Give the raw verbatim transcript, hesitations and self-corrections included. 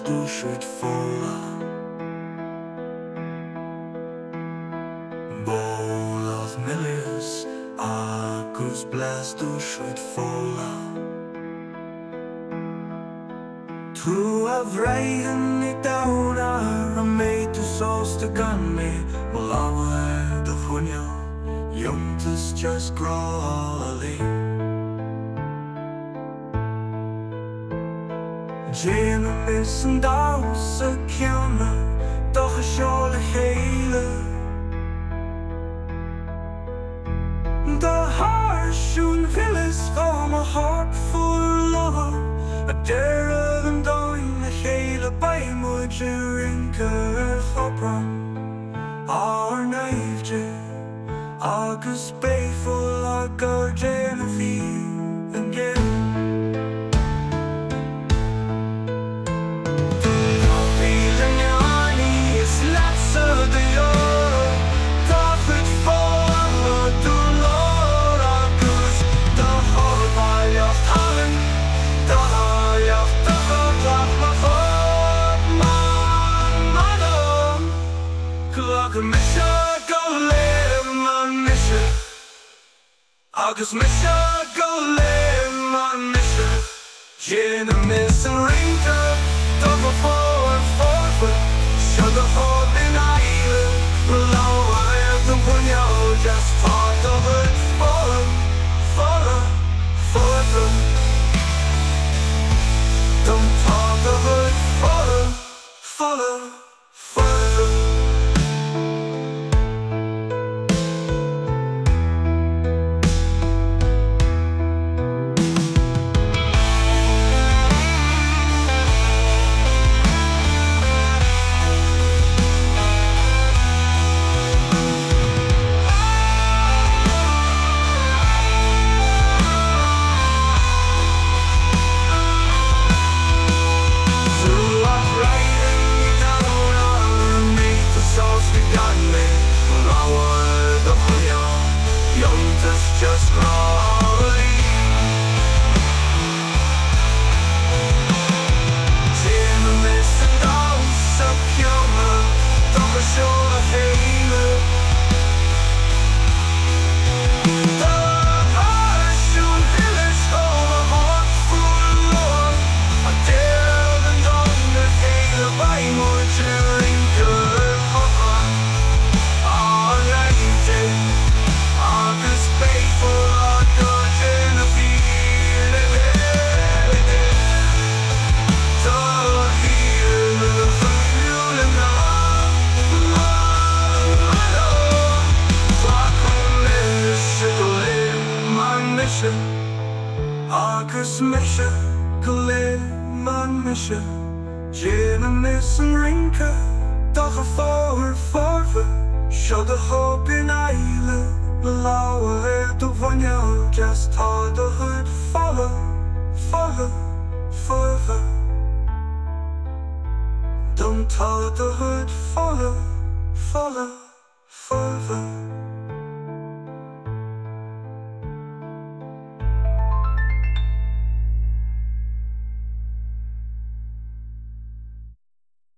du skjutfålla. Ball of millions, Agus bläst du skjutfålla. True of rain i daunar och mig du såste gan med och lava the hunja jumtes just growly. Jane missen dausa kjana doch a sjåle hele. The harsh and villas from a heart full of a dare of and dying a hele by mojer in Kerfopram. Our naive Agus bay full of garden of you again. Agus misha go live my mission. Gina miss and rinka double forward forward. Should the hope in island below I have the punyo just part of it. Follow, follow, follow. Don't talk of it. Follow, follow, follow. Just growly. Jim missing dance up yonder, don't show the halo. The harsh and village home of heart full of a dare and on the halo by more cheering good for fun. All right, August faithful are good in the field. So here the fuel and my mission. August mission, Glen my mission. Gin and miss and rinka, doch a forward forward. Show the hope in island. Below it, the one you just hard the hood. Follow, follow, follow. Don't tell the hood. Follow, follow, follow.